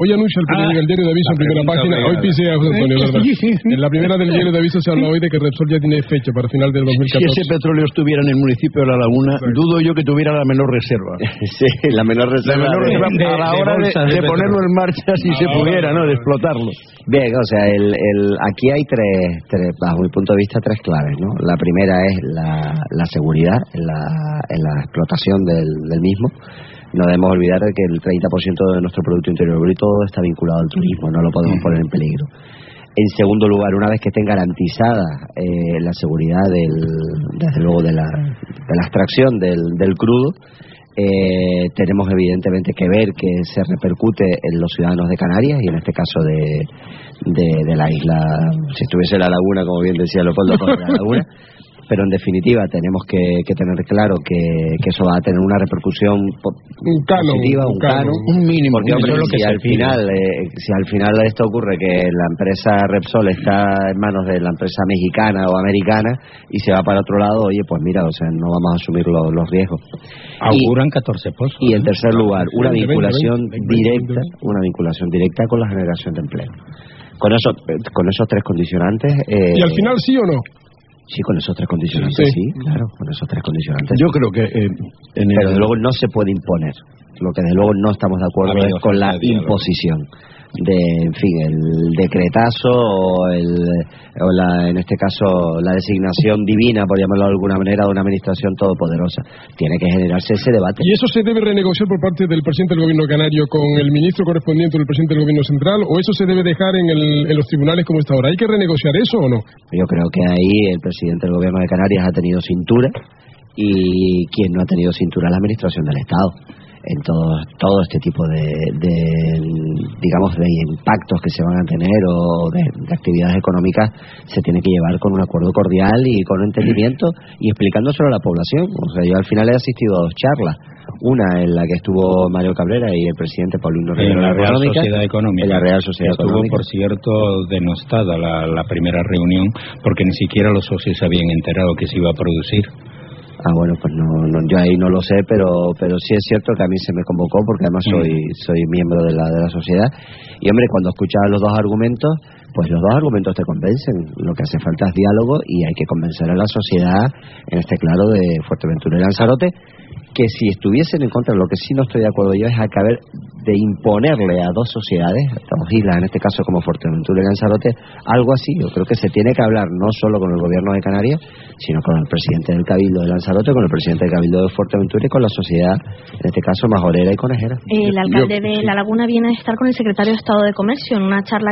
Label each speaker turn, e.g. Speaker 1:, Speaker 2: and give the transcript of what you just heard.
Speaker 1: Hoy anuncia el diario de Aviso en primera página. Hoy pise a José Antonio, ¿verdad? En la primera del diario de Aviso se habla hoy de que Repsol ya tiene fecha para final del 2014.
Speaker 2: Si ese petróleo estuviera en el municipio de La Laguna, dudo yo que tuviera la menor reserva.
Speaker 3: Sí, la menor reserva.
Speaker 2: A la hora de ponerlo en marcha, si se pudiera, ¿no? De explotarlo.
Speaker 3: Bien, o sea, aquí hay tres, bajo mi punto de vista, tres claves, ¿no? La primera es la seguridad en la explotación del mismo. No debemos olvidar de que el 30% de nuestro Producto Interior Bruto está vinculado al turismo, no lo podemos poner en peligro. En segundo lugar, una vez que estén garantizadas la seguridad desde luego de la extracción del crudo, tenemos evidentemente que ver que se repercute en los ciudadanos de Canarias y en este caso de la isla, si estuviese La Laguna, como bien decía Leopoldo, con La Laguna. Pero en definitiva tenemos que tener claro que eso va a tener una repercusión positiva, un canon,
Speaker 2: un mínimo.
Speaker 3: Porque hombre, si al final esto ocurre que la empresa Repsol está en manos de la empresa mexicana o americana y se va para otro lado, oye, pues mira, o sea, no vamos a asumir los riesgos.
Speaker 4: Auguran 14 pozos.
Speaker 3: Y en tercer lugar, una vinculación directa con la generación de empleo. Con esos tres condicionantes.
Speaker 1: ¿Y al final sí o no?
Speaker 3: Sí, con esos tres condicionantes, sí, claro, con esos tres condicionantes.
Speaker 2: Yo creo que
Speaker 3: pero desde luego no se puede imponer. Lo que desde luego no estamos de acuerdo es con la imposición de, en fin, el decretazo o en este caso la designación divina, por llamarlo de alguna manera, de una administración todopoderosa. Tiene que generarse ese debate.
Speaker 1: ¿Y eso se debe renegociar por parte del presidente del gobierno canario con el ministro correspondiente del presidente del gobierno central, o eso se debe dejar en los tribunales como está ahora? ¿Hay que renegociar eso o no?
Speaker 3: Yo creo que ahí el presidente del gobierno de Canarias ha tenido cintura, y quien no ha tenido cintura es la administración del Estado. En todo este tipo de digamos de impactos que se van a tener o de actividades económicas se tiene que llevar con un acuerdo cordial y con entendimiento y explicándoselo a la población. O sea, yo al final he asistido a dos charlas, una en la que estuvo Mario Cabrera y el presidente Paulino Rivera
Speaker 4: en la Real Sociedad Económica.
Speaker 3: En la Real Sociedad
Speaker 4: Estuvo,
Speaker 3: Económica.
Speaker 4: por cierto, denostada la primera reunión porque ni siquiera los socios se habían enterado que se iba a producir.
Speaker 3: Bueno, pues no, yo ahí no lo sé, pero sí es cierto que a mí se me convocó porque además soy miembro de la sociedad. Y hombre, cuando escuchas los dos argumentos, pues los dos argumentos te convencen. Lo que hace falta es diálogo y hay que convencer a la sociedad, en este claro de Fuerteventura y Lanzarote, que si estuviesen en contra, lo que sí no estoy de acuerdo yo es acabar de imponerle a dos sociedades, a dos islas, en este caso como Fuerteventura y Lanzarote, algo así. Yo creo que se tiene que hablar no solo con el gobierno de Canarias, sino con el presidente del Cabildo de Lanzarote, con el presidente del Cabildo de Fuerteventura y con la sociedad, en este caso majorera y conejera.
Speaker 5: El alcalde de La Laguna viene a estar con el secretario de Estado de Comercio en una charla